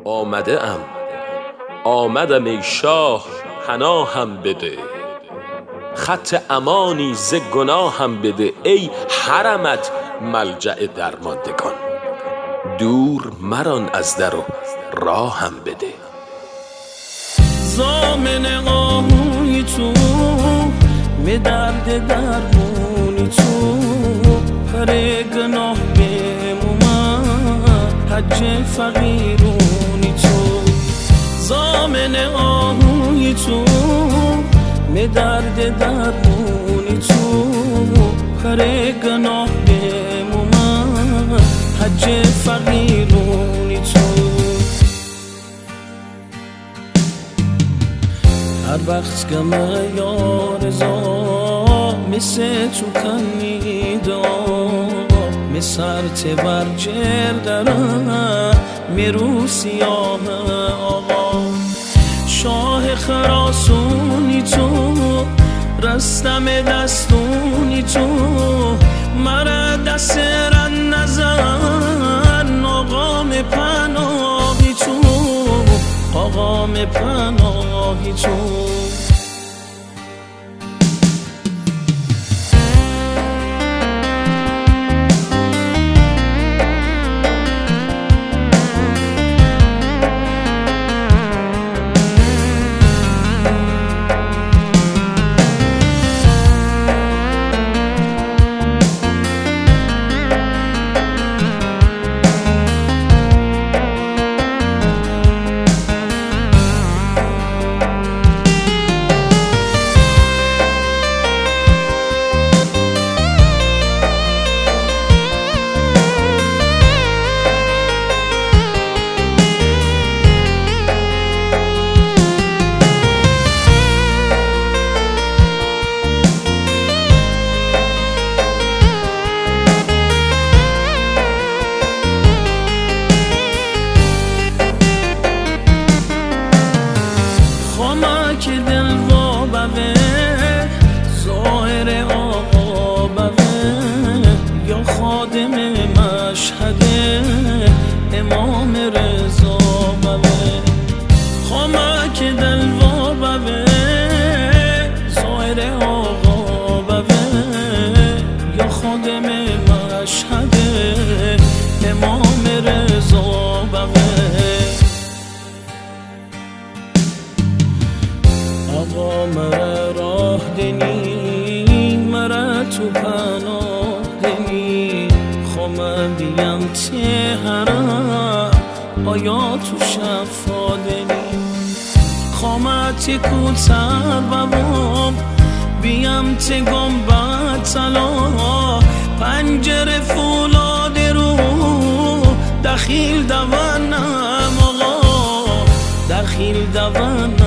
آمدم ای شاه پناهم بده، خط امانی ز گناهم بده. ای حرمت ملجأ درماندگان، دور مران از در و راهم بده. ضامن آهوی تو، به درد درمونی تو، پر گناه بمومن حج فقیرونی تو. ضامن آهوی تو، به درد درمونی تو، پر گناه بمومن حج فقیرونی تو. هر وقت گم یار زا مثل تو کنیدا، مسرت بر جردرم میرو سیاه آقا. شاه خراسونی تو، رستم دستونی تو، مرا دست رن نزن آقام پناهی تو، آقام پناهی تو. که دل و بوه ظاهر آقا بوه، یا خادم مشهد امام رضا بوه. خامک دل و بوه ظاهر آقا بوه، یا خادم مشهد امام رضا بوه. آقا مرا راه دنی، مرا تو پناه دنی، خوام بیم تهرم آیا تو شفا دنی. خوامتی کوتر بوام بیم تگم بطلا، پنجره فولاد رو دخیل دوانم آقا، دخیل دوانم.